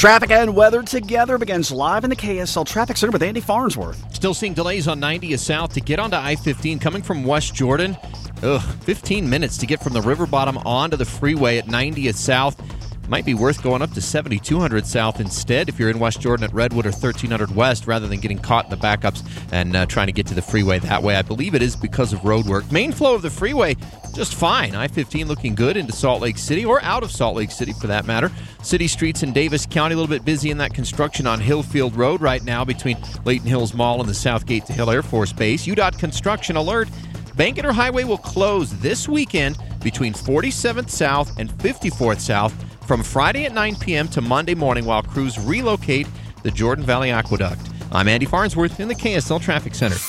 Traffic and weather together begins live in the KSL Traffic Center with Andy Farnsworth. Still seeing delays on 90 south to get onto I-15 coming from West Jordan. 15 minutes to get from the river bottom onto the freeway at 90th south. Might be worth going up to 7200 south instead if you're in West Jordan at Redwood or 1300 west rather than getting caught in the backups and trying to get to the freeway that way. I believe it is because of road work. Main flow of the freeway, just fine. I-15 looking good into Salt Lake City or out of Salt Lake City for that matter. City streets in Davis County a little bit busy in that construction on Hillfield Road right now between Layton Hills Mall and the Southgate to Hill Air Force Base. UDOT construction alert. Bangerter Highway will close this weekend between 47th South and 54th South from Friday at 9 p.m. to Monday morning while crews relocate the Jordan Valley Aqueduct. I'm Andy Farnsworth in the KSL Traffic Center.